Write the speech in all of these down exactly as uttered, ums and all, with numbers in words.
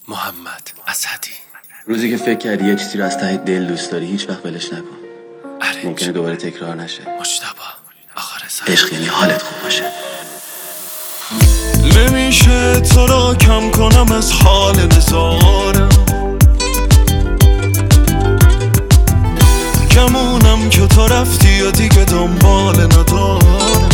محمد اسدی. روزی که فکر کردی یه چیزی رو از ته دل دوست داری هیچ وقت ولش نکن. ممکنه دوباره تکرار نشه. مجتبی آخر سر عشق یعنی حالت خوب باشه. نمیشه تو را کم کنم از حال نزارم، کمونم که تو رفتی و دیگه دنبال ندارم،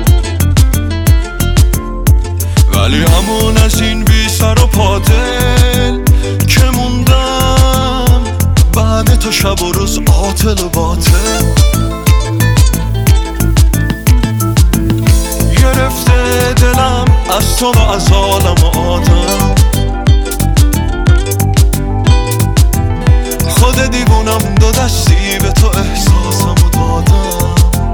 ولی همون از این بی سر و پا دل که موندم بعد تو شب و روز عاطل و باطل. گرفته دلم از تو و از عالم و آدم، خود دیوونم دو دستی به تو احساسم و دادم.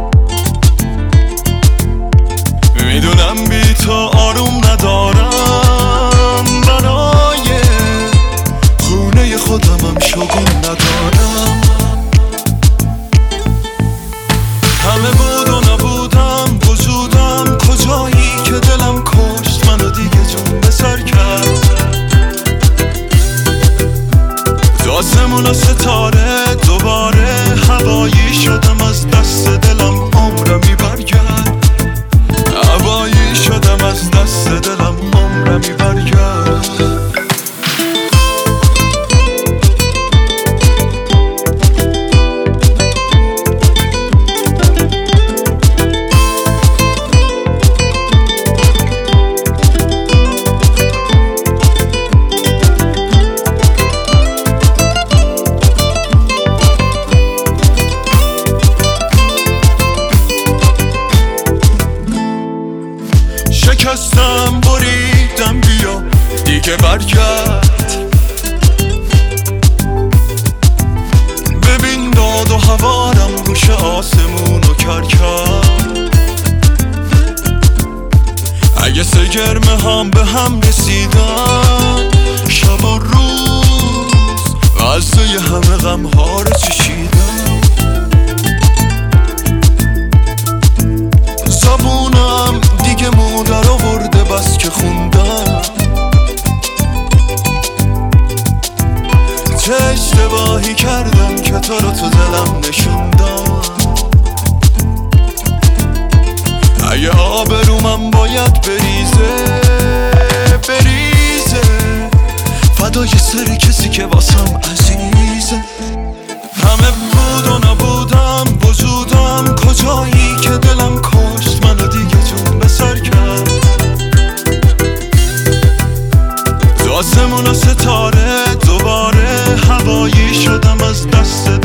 میدونم بی تو آروم ندارم، برای خونه خودمم شگون ندارم. همه بود و نبودم، وجودم کجایی که دلم کشت منو دیگه جون به سر کرد. تو آسمون و ستاره دوباره هوایی شدم، از دست دلم عمرمی برگرد. هوایی شدم از دست دلم عمرمی برگرد. شکستم بریدم بیا دیگه برگرد، ببین داد و هوارم روش آسمون و کرد. اگه سه گرمه هم به هم رسیدن، شب و روز غزه همه غم ها رو چشیدم. زبونم دیگه مودر آورده بس که خوندم، چه اشتباهی کردم که تو رو تو دلم نشوندم. اگه آبرومم باید بریزه بریزه، فدای سر کسی که واسم عزیزه. همه بود و نبودم، وجودم کجایی که دلم کشت منو دیگه جون به سر کرد. تو آسمون و ستاره دوباره هوایی شدم، از دست